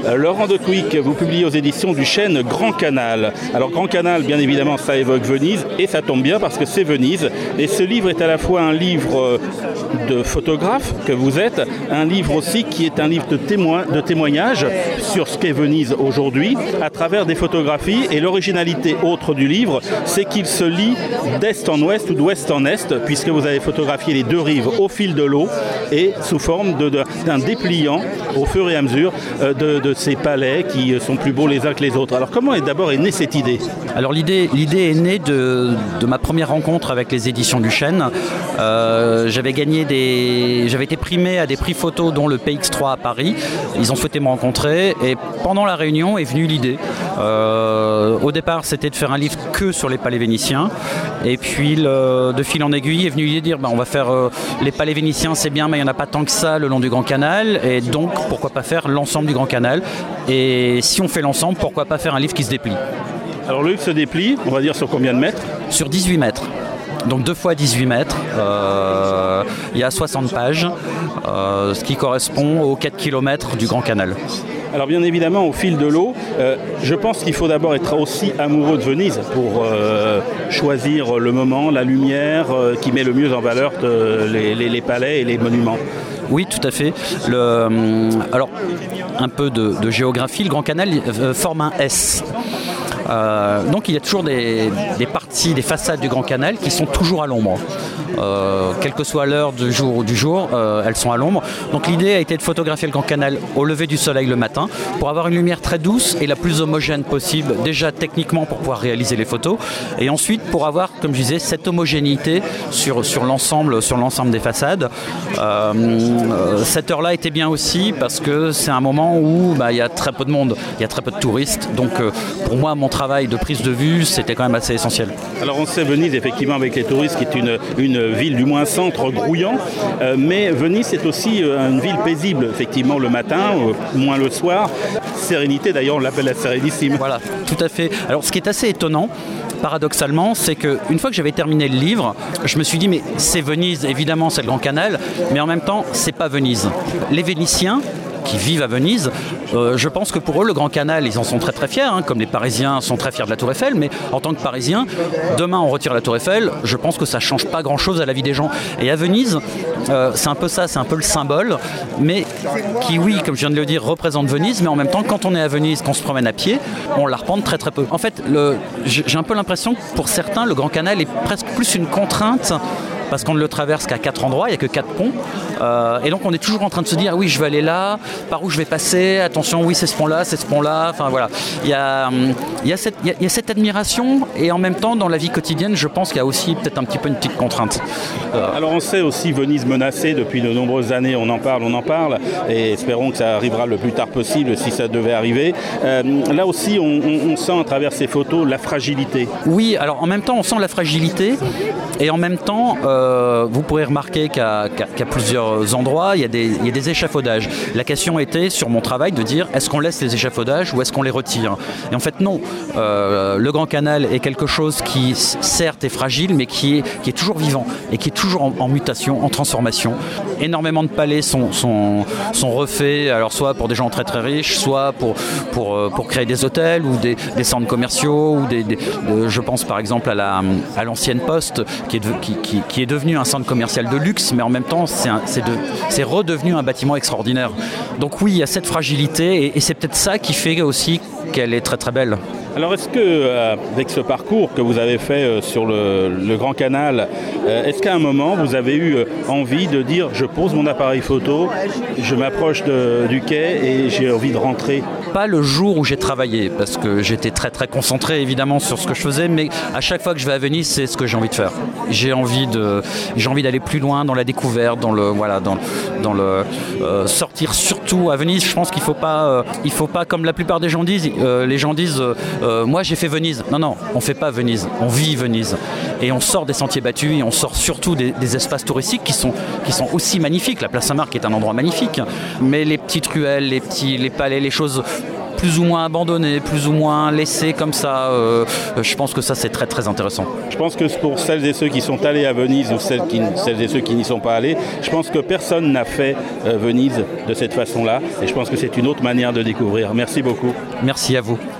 Laurent de Quick, vous publiez aux éditions du Chêne Grand Canal. Alors Grand Canal, bien évidemment, ça évoque Venise et ça tombe bien parce que c'est Venise. Et ce livre est à la fois un livre de photographe que vous êtes, un livre aussi qui est un livre de témoignages sur ce qu'est Venise aujourd'hui à travers des photographies. Et l'originalité autre du livre, c'est qu'il se lit d'est en ouest ou d'ouest en est, puisque vous avez photographié les deux rives au fil de l'eau et sous forme d'un dépliant au fur et à mesure de ces palais qui sont plus beaux les uns que les autres. Alors comment d'abord est née cette idée ? Alors l'idée est née de ma première rencontre avec les éditions du Chêne. J'avais été primé à des prix photo dont le PX3 à Paris. Ils ont souhaité me rencontrer et pendant la réunion est venue l'idée. Au départ c'était de faire un livre que sur les palais vénitiens et puis de fil en aiguille est venue l'idée de dire on va faire les palais vénitiens, c'est bien mais il n'y en a pas tant que ça le long du Grand Canal et donc pourquoi pas faire l'ensemble du Grand Canal, et si on fait l'ensemble, pourquoi pas faire un livre qui se déplie. Alors le livre se déplie, on va dire sur combien de mètres ? Sur 18 mètres. Donc 2 fois 18 mètres, il y a 60 pages, ce qui correspond aux 4 km du Grand Canal. Alors bien évidemment, au fil de l'eau, je pense qu'il faut d'abord être aussi amoureux de Venise pour choisir le moment, la lumière qui met le mieux en valeur les palais et les monuments. Oui, tout à fait. Alors, un peu de géographie, le Grand Canal forme un S. Donc il y a toujours des parties, des façades du Grand Canal qui sont toujours à l'ombre. Quelle que soit l'heure du jour, elles sont à l'ombre. Donc l'idée a été de photographier le Grand Canal au lever du soleil le matin pour avoir une lumière très douce et la plus homogène possible, déjà techniquement pour pouvoir réaliser les photos, et ensuite pour avoir, comme je disais, cette homogénéité sur l'ensemble des façades. Cette heure-là était bien aussi parce que c'est un moment où il y a très peu de monde, il y a très peu de touristes. Donc pour moi, mon travail de prise de vue, c'était quand même assez essentiel. Alors on sait Venise, effectivement, avec les touristes, qui est une ville du moins centre grouillant, mais Venise c'est aussi une ville paisible, effectivement, le matin, moins le soir. Sérénité, d'ailleurs, on l'appelle la Sérénissime. Voilà, tout à fait. Alors ce qui est assez étonnant, paradoxalement, c'est qu'une fois que j'avais terminé le livre, je me suis dit, mais c'est Venise, évidemment, c'est le Grand Canal, mais en même temps, c'est pas Venise. Les Vénitiens qui vivent à Venise, je pense que pour eux, le Grand Canal, ils en sont très très fiers, comme les Parisiens sont très fiers de la Tour Eiffel, mais en tant que Parisien, demain on retire la Tour Eiffel, je pense que ça ne change pas grand-chose à la vie des gens. Et à Venise, c'est un peu ça, c'est un peu le symbole, mais qui, oui, comme je viens de le dire, représente Venise, mais en même temps, quand on est à Venise, qu'on se promène à pied, on la repente très très peu. En fait, j'ai un peu l'impression que pour certains, le Grand Canal est presque plus une contrainte, parce qu'on ne le traverse qu'à 4 endroits, il n'y a que 4 ponts. Et donc on est toujours en train de se dire, oui, je vais aller là, par où je vais passer, attention, oui, c'est ce pont-là, enfin voilà. Il y a cette admiration, et en même temps, dans la vie quotidienne, je pense qu'il y a aussi peut-être un petit peu une petite contrainte. Alors on sait aussi Venise menacée depuis de nombreuses années, on en parle, et espérons que ça arrivera le plus tard possible si ça devait arriver. Là aussi, on sent à travers ces photos la fragilité. Oui, alors en même temps, on sent la fragilité, et en même temps, vous pourrez remarquer qu'à plusieurs endroits, il y a des échafaudages. La question était sur mon travail de dire, est-ce qu'on laisse les échafaudages ou est-ce qu'on les retire ? Et en fait, non. Le Grand Canal est quelque chose qui, certes, est fragile, mais qui est toujours vivant et qui est toujours en mutation, en transformation. Énormément de palais sont refaits, alors soit pour des gens très très riches, soit pour créer des hôtels ou des centres commerciaux, ou je pense par exemple à l'ancienne Poste, qui est devenu un centre commercial de luxe, mais en même temps c'est redevenu un bâtiment extraordinaire. Donc oui, il y a cette fragilité, et c'est peut-être ça qui fait aussi qu'elle est très très belle. Alors est-ce que, avec ce parcours que vous avez fait sur le Grand Canal, est-ce qu'à un moment vous avez eu envie de dire, je pose mon appareil photo, je m'approche du quai et j'ai envie de rentrer ? Pas le jour où j'ai travaillé, parce que j'étais très très concentré évidemment sur ce que je faisais, mais à chaque fois que je vais à Venise, c'est ce que j'ai envie de faire. J'ai envie d'aller plus loin dans la découverte, dans le sortir surtout à Venise. Je pense qu'il faut pas comme la plupart des gens disent, les gens disent moi j'ai fait Venise. Non, on fait pas Venise, on vit Venise. Et on sort des sentiers battus, et on sort surtout des espaces touristiques qui sont aussi magnifiques. La place Saint-Marc est un endroit magnifique, mais les petites ruelles, les palais, les choses plus ou moins abandonnés, plus ou moins laissés comme ça. Je pense que ça, c'est très très intéressant. Je pense que pour celles et ceux qui sont allés à Venise ou celles et ceux qui n'y sont pas allés, je pense que personne n'a fait Venise de cette façon-là. Et je pense que c'est une autre manière de découvrir. Merci beaucoup. Merci à vous.